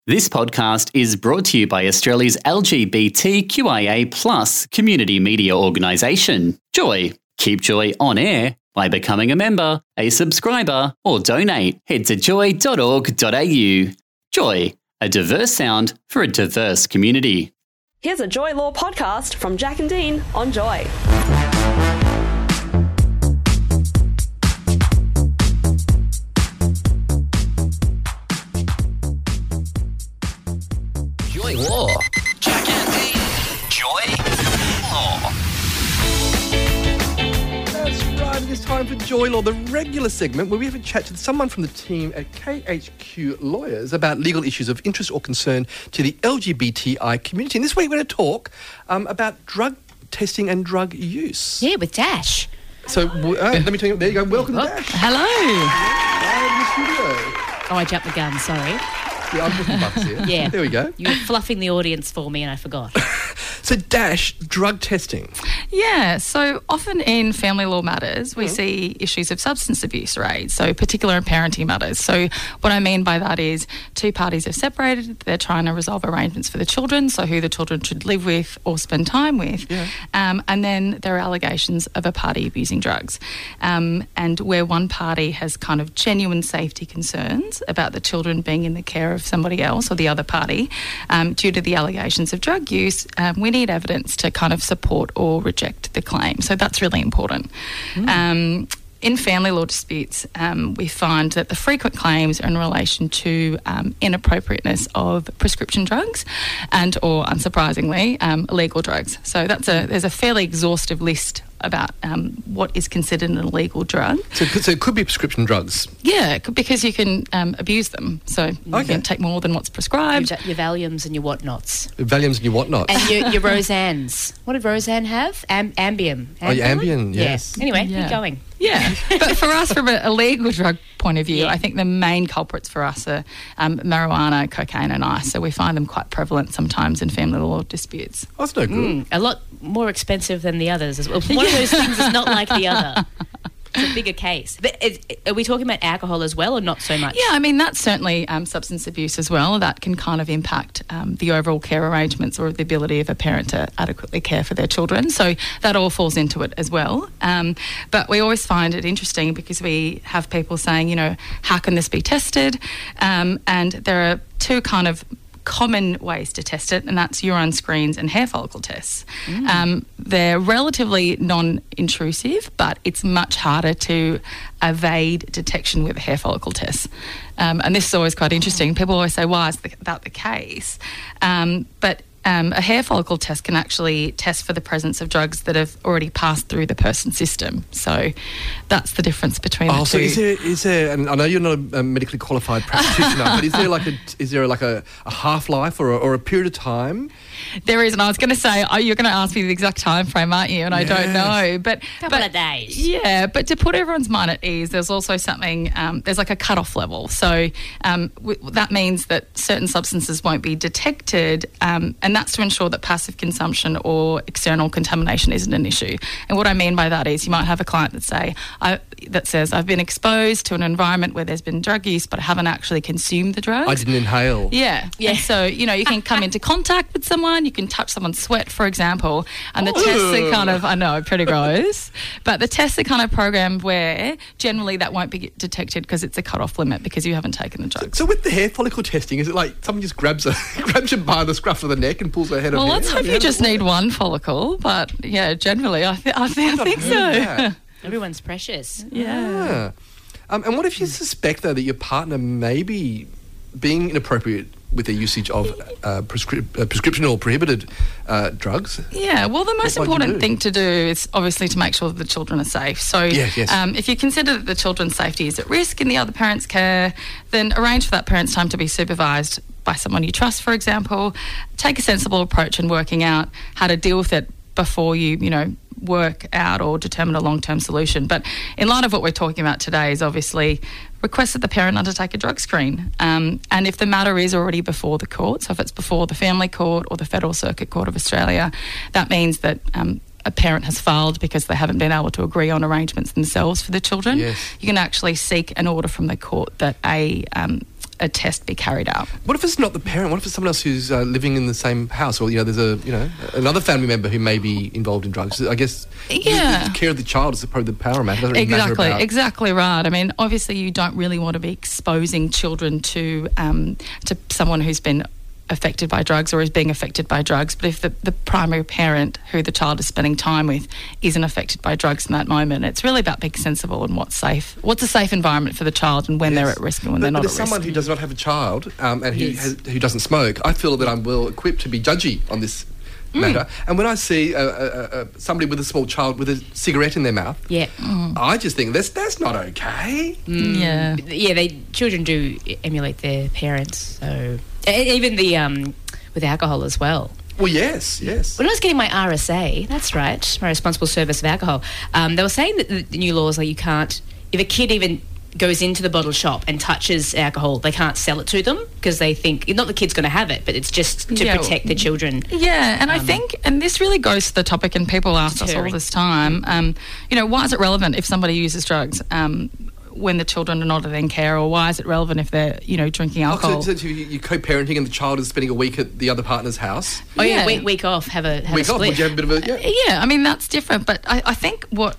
This podcast is brought to you by Australia's LGBTQIA+ community media organisation, Joy. Keep Joy on air by becoming a member, a subscriber, or donate. Head to joy.org.au. Joy, a diverse sound for a diverse community. Here's a Joy Law podcast from Jack and Dean on Joy. Joy Law. Jack and Dean. Joy Law. That's right, it's time for Joy Law, the regular segment where we have a chat to someone from the team at KHQ Lawyers about legal issues of interest or concern to the LGBTI community. And this week we're going to talk about drug testing and drug use. Yeah, with Dash. So let me tell you, there you go. Welcome, Dash. Hello. Live in the studio. Oh, I jumped the gun, sorry. Yeah, I'm putting bucks here. Yeah. There we go. You were fluffing the audience for me and I forgot. So, Dash, drug testing. Yeah, so often in family law matters, we see issues of substance abuse, right? So particular in parenting matters. So what I mean by that is two parties have separated, they're trying to resolve arrangements for the children, so who the children should live with or spend time with. Yeah. And then there are allegations of a party abusing drugs. And where one party has kind of genuine safety concerns about the children being in the care of somebody else or the other party, due to the allegations of drug use, we need evidence to kind of support or reject the claim. So that's really important. In family law disputes, we find that the frequent claims are in relation to inappropriateness of prescription drugs and, or unsurprisingly, illegal drugs. So there's a fairly exhaustive list about what is considered an illegal drug. So it could be prescription drugs? Yeah, because you can abuse them. So you can take more than what's prescribed. Your Valiums and your whatnots. Valiums and your whatnots. And your Roseannes. What did Roseanne have? Ambien. Oh, your Ambien, yes. Yeah. Anyway, keep going. Yeah, but for us, from a legal drug point of view, I think the main culprits for us are marijuana, cocaine and ice. So we find them quite prevalent sometimes in family law disputes. Oh, that's no good. A lot more expensive than the others as well. One of those things is not like the other. It's a bigger case. But are we talking about alcohol as well or not so much? Yeah, I mean, that's certainly substance abuse as well. That can kind of impact the overall care arrangements or the ability of a parent to adequately care for their children. So that all falls into it as well. But we always find it interesting because we have people saying, you know, how can this be tested? And there are two kind of common ways to test it, and that's urine screens and hair follicle tests. They're relatively non-intrusive, but it's much harder to evade detection with hair follicle tests. And this is always quite interesting. People always say, why is that the case? But a hair follicle test can actually test for the presence of drugs that have already passed through the person's system. So that's the difference between the two. So is there, and I know you're not a medically qualified practitioner, but is there like a half-life or a period of time? There is, and I was going to say, you're going to ask me the exact time frame, aren't you? And I don't know. But couple of days. Yeah, but to put everyone's mind at ease, there's also something, there's like a cut-off level. So that means that certain substances won't be detected, and that's to ensure that passive consumption or external contamination isn't an issue. And what I mean by that is you might have a client that says, I've been exposed to an environment where there's been drug use, but I haven't actually consumed the drugs. I didn't inhale. Yeah. And so, you know, you can come into contact with someone, you can touch someone's sweat, for example, and the tests are kind of, I know, pretty gross, but the tests are kind of programmed where generally that won't be detected because it's a cut-off limit because you haven't taken the drugs. So with the hair follicle testing, is it like someone just grabs you by the scruff of the neck and pulls her head off? Well, let's hope you just need one follicle, but yeah, generally I think so. Everyone's precious. Yeah. And what if you suspect, though, that your partner may be being inappropriate with the usage of prescription or prohibited drugs? Yeah, well, the most important thing to do is obviously to make sure that the children are safe. So if you consider that the children's safety is at risk in the other parent's care, then arrange for that parent's time to be supervised by someone you trust, for example. Take a sensible approach in working out how to deal with it before you work out or determine a long-term solution. But in light of what we're talking about today is obviously request that the parent undertake a drug screen. And if the matter is already before the court, so if it's before the Family Court or the Federal Circuit Court of Australia, that means that a parent has filed because they haven't been able to agree on arrangements themselves for the children. You can actually seek an order from the court that a a test be carried out. What if it's not the parent? What if it's someone else who's living in the same house, or there's another family member who may be involved in drugs? I guess the care of the child is probably the paramount. It doesn't really matter about... Exactly right. I mean, obviously, you don't really want to be exposing children to someone who's been affected by drugs or is being affected by drugs. But if the primary parent who the child is spending time with isn't affected by drugs in that moment, it's really about being sensible and what's safe. What's a safe environment for the child and when they're at risk and when they're not at risk. But as someone who does not have a child and who doesn't smoke, I feel that I'm well equipped to be judgy on this matter. And when I see somebody with a small child with a cigarette in their mouth, I just think that's not okay. Children do emulate their parents, so even the with alcohol as well. Well, yes. When I was getting my RSA, that's right, my responsible service of alcohol, they were saying that the new laws you can't, if a kid even goes into the bottle shop and touches alcohol, they can't sell it to them because they think not the kid's going to have it, but it's just to protect the children. Yeah, and I think, and this really goes to the topic, and people ask us all this time, why is it relevant if somebody uses drugs when the children are not in care, or why is it relevant if they're, drinking alcohol? So you're co-parenting and the child is spending a week at the other partner's house? Week off, have a week split. Off, would you have a bit of a... I mean, that's different, but I think what...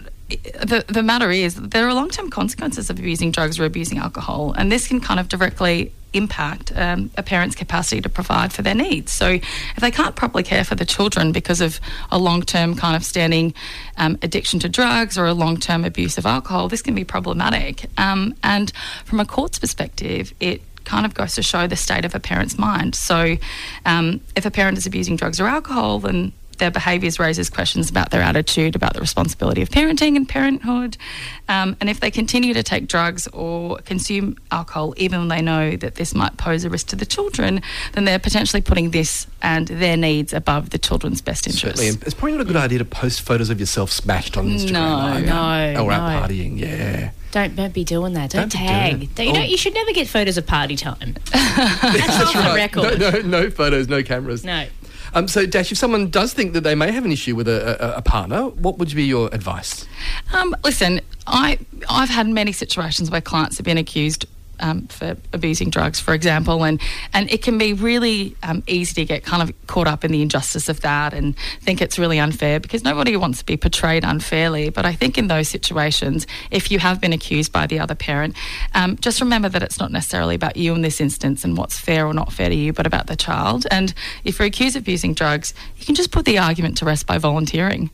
The matter is there are long-term consequences of abusing drugs or abusing alcohol, and this can kind of directly impact a parent's capacity to provide for their needs. So if they can't properly care for the children because of a long-term kind of standing addiction to drugs or a long-term abuse of alcohol, this can be problematic. And from a court's perspective, it kind of goes to show the state of a parent's mind. So if a parent is abusing drugs or alcohol, then their behaviours raises questions about their attitude, about the responsibility of parenting and parenthood. And if they continue to take drugs or consume alcohol, even when they know that this might pose a risk to the children, then they're potentially putting this and their needs above the children's best interests. Certainly. It's probably not a good idea to post photos of yourself smashed on Instagram. No. Or out partying, Don't be doing that. Don't tag. You should never get photos of party time. That's off the record. No photos, no cameras. No. So, Dash, if someone does think that they may have an issue with a partner, what would be your advice? Listen, I've had many situations where clients have been accused for abusing drugs, for example, and it can be really easy to get kind of caught up in the injustice of that and think it's really unfair, because nobody wants to be portrayed unfairly. But I think in those situations, if you have been accused by the other parent, just remember that it's not necessarily about you in this instance and what's fair or not fair to you, but about the child. And if you're accused of abusing drugs, you can just put the argument to rest by volunteering.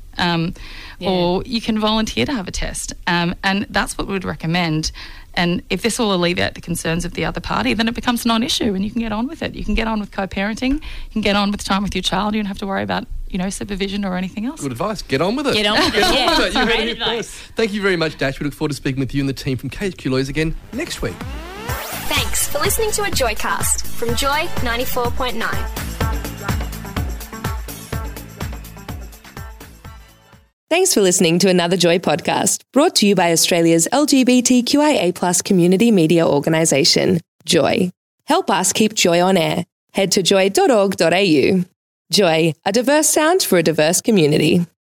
Or you can volunteer to have a test. And that's what we would recommend. And if this will alleviate the concerns of the other party, then it becomes a non-issue and you can get on with it. You can get on with co-parenting. You can get on with time with your child. You don't have to worry about, supervision or anything else. Good advice. Get on with it. Get on with it. You Great advice. Thank you very much, Dash. We look forward to speaking with you and the team from KHQ Lawyers again next week. Thanks for listening to a Joycast from Joy 94.9. Thanks for listening to another Joy podcast, brought to you by Australia's LGBTQIA+ community media organisation, Joy. Help us keep Joy on air. Head to joy.org.au. Joy, a diverse sound for a diverse community.